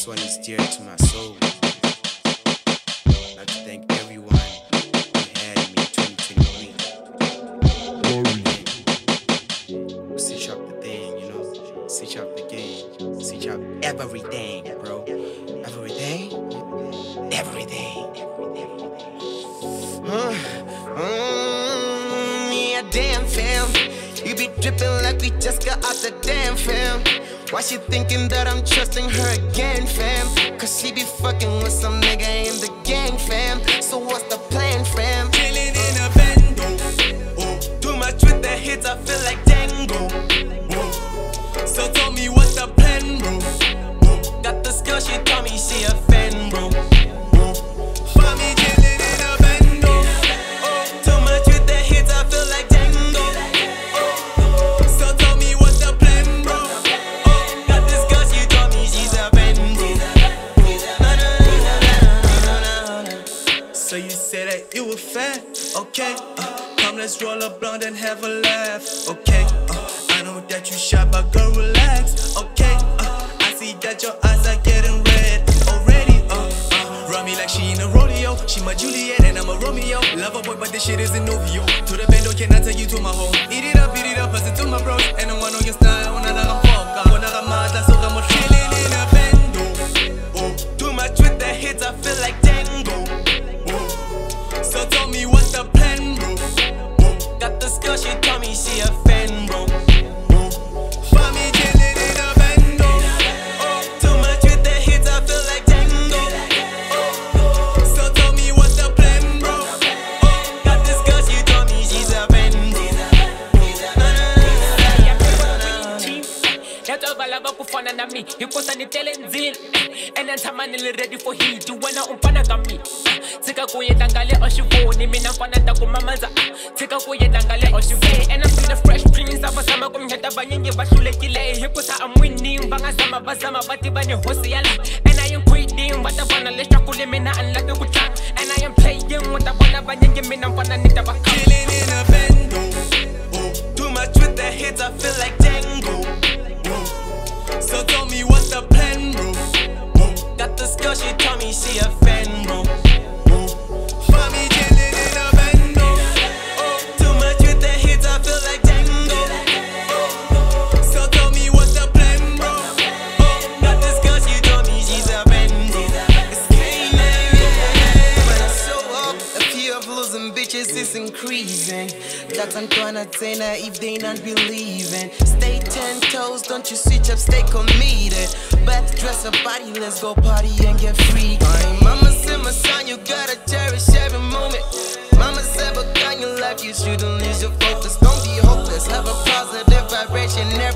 This one is dear to my soul. I'd like to thank everyone who had me in 2023. Switch up the thing, you know, switch up the game, switch up everything, bro. Everything, everything. Yeah, damn fam, you be dripping like we just got out the damn fam. Why she thinking that I'm trusting her again, fam? Cause she be fucking with some nigga in the gang, fam. So what's the plan, fam? Chilling in a bando. Oh, too much with the hits, I feel like Django. Oh, so tell me what's the plan, bro? Oh, got the skill, she told me she a fan, bro. Oh, for me chilling in a bando. Oh, too much with the hits, I feel like Django. Oh, so tell me what's the plan, bro? So you say that you were fat, okay? Come let's roll a blunt and have a laugh, okay? I know that you shy, but girl relax, okay? I see that your eyes are getting red already, run me like she in a rodeo. She my Juliet and I'm a Romeo. Love a boy, but this shit isn't Novio. To the bando, can I take you to my home? Eat it up, pass it to my bros. And I want on your style, when I got fuck, when I got mad, that's so I'm chilling in a bando. Oh, too much with the hits, I feel like Django. So tell me what's the plan, bro? Got the skill, she told me she a fan, bro. For me chilling in a bando. Too much with the hits, I feel like Django. So tell me what's the plan, bro? Got the skill, she told me she's a fan, bro. Lava kufana na mi hikosa nitele nzile ene ntshama ni ready for heat wena umfana ka mi tsika ku yenda ngale oshivoni mina mfana ta ku mamaza tsika ku yenda ngale oshivoni and I'm the fresh prince abasama kumnyata banyenge bahlulekile hikosa I'm winning bangazama bazama bathi bane hosi yala and I am quitting batabana leshakule mina anlake ku tlanga and I am playing batabana banyenge mina mfana nita ba chilling in a bando. Too much with the hits, I feel like Django. So tell me what's the plan, bro? Got the skill, she told me she a fan, bro. For me chilling in a bando. Too much with the hits, I feel like Django. So tell me what's the plan, bro? Got the skill, she told me she's a fan, bro. It's K-9. When I show up, the fear of losing bitches is increasing. That's Antoine Tena if they not believing. Stay 10 toes, don't you switch up, stay committed. Bath, dress a body, let's go party and get free. Mama said, my son, you gotta cherish every moment. Mama said, but in your life, you shouldn't lose your focus. Don't be hopeless, have a positive vibration.